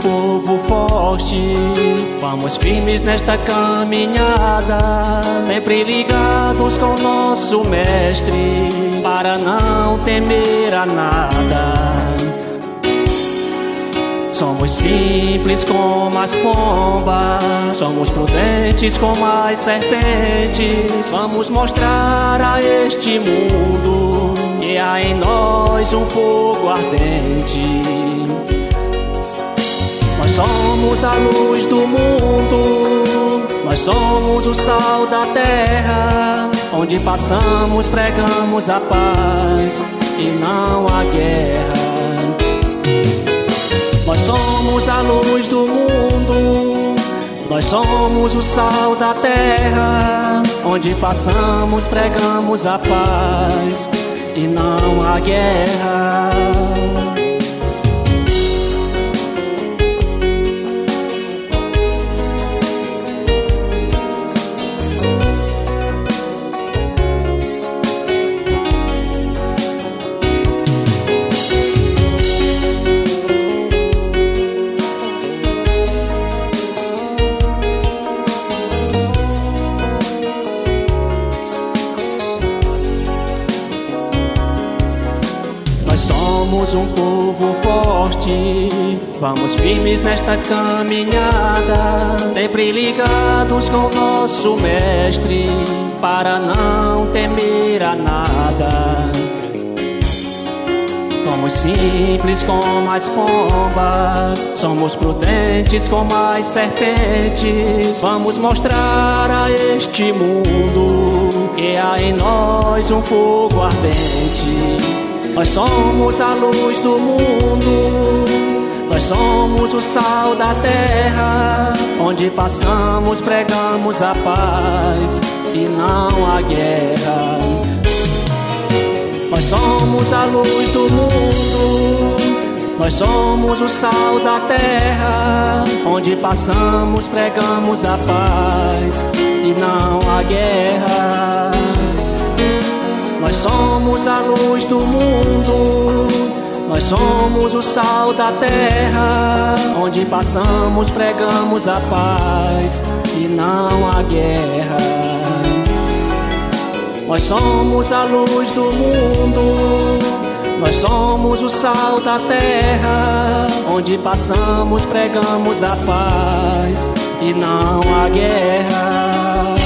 povo forte, vamos firmes nesta caminhada, sempre ligados com nosso mestre, para não temer a nada. Somos simples como as pombas, somos prudentes como as serpentes. Vamos mostrar a este mundo que há em nós um fogo ardente. Nós somos a luz do mundo, nós somos o sal da terra. Onde passamos pregamos a paz e não a guerra. Nós somos a luz do mundo, nós somos o sal da terra. Onde passamos pregamos a paz e não a guerra. Somos um povo forte, vamos firmes nesta caminhada, sempre ligados com nosso mestre, para não temer a nada. Somos simples como as pombas, somos prudentes como as serpentes. Vamos mostrar a este mundo que há em nós um fogo ardente. Nós somos a luz do mundo, nós somos o sal da terra. Onde passamos pregamos a paz e não a guerra. Nós somos a luz do mundo, nós somos o sal da terra. Onde passamos pregamos a paz e não a guerra. Nós somos a luz do mundo, nós somos o sal da terra. Onde passamos pregamos a paz e não a guerra. Nós somos a luz do mundo, nós somos o sal da terra. Onde passamos pregamos a paz e não a guerra.